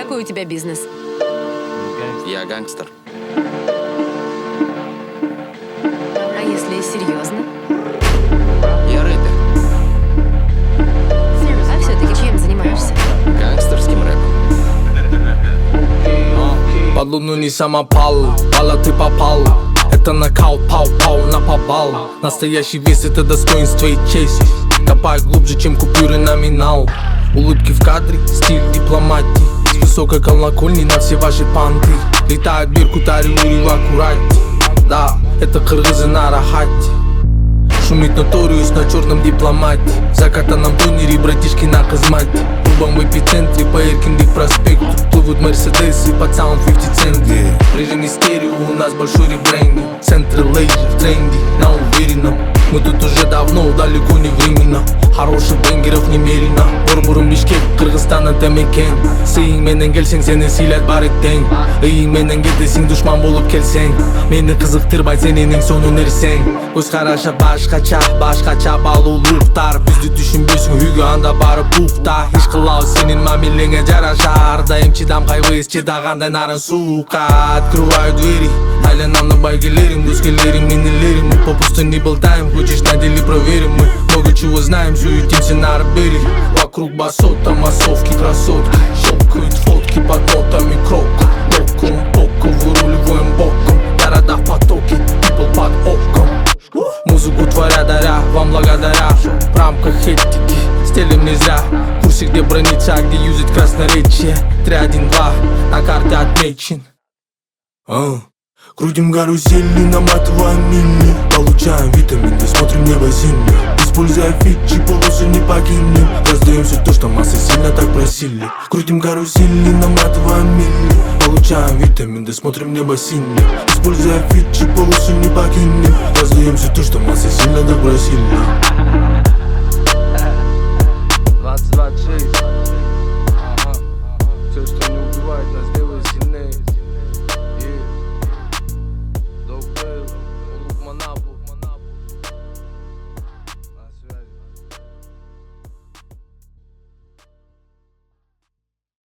Какой у тебя бизнес? Я гангстер. А если серьезно? Я рэпер. А все-таки чем занимаешься? Гангстерским рэпом. Под луну не самопал, Пала ты попал. Это нокаут, пау-пау на повал. Настоящий вес — это достоинство и честь. Копай глубже, чем купюры номинал. Улыбки в кадре, стиль дипломатии. С высокой колокольни на все ваши панты. Летает Беркутари, Ури в аккурате. Да, это кыргызы на рахате. Шумит Notorious на черном дипломате. В закатанном тонере братишки на казмате. Рубам в эпицентре по Эркинбек проспекту. Плывут мерседесы под саунд 50 Cent. В режиме стерео у нас большой ребрендинг. Центры лейджи в тренде, на уверенном. Мы тут уже давно, далеко не временно. Хороших бенгеров немерено. Борбурум Бишкек, Кыргызстан это мекен. Сыйың менен келсең сени сыйлат бары тең. Ыйың менен кетесиң душман болуп келсең. Мени кызыктырбай сенин сонун нерсең. Көз карашы башкача балуулуктар. Бизди түшүнбөйсүң үйгө анда барып укта. Иш кылабыз сенин мамилеңе жараша. Ар дайым чыдам кайбыз чыдагандай нарын суукка. Открываю двери, айланамдын байгелерим, доскелерим, минилерим. Мы попусту не болтаем, хочешь на деле проверим. Мы много чего знаем, суетимся на арбере. Вокруг басота, массовки, красотки. Щелкают фотки под нотами крока. Боком, выруливаем боком. Города в потоке, people под оком. Музыку творя, даря, вам благодаря. В рамках этики, стелим не зря. В курсе, где брониться, а где юзать красноречие. 3-1-2, на карте отмечен. Крутим карусели, наматываем мили. Получаем витамины, смотрим небо зимнее. Используя фичи, полосы не покинем. Раздаем все то, что массы сильно так просили. Крутим карусели, наматываем мили. Получаем витамины, смотрим небо синее. Используя фичи, полосы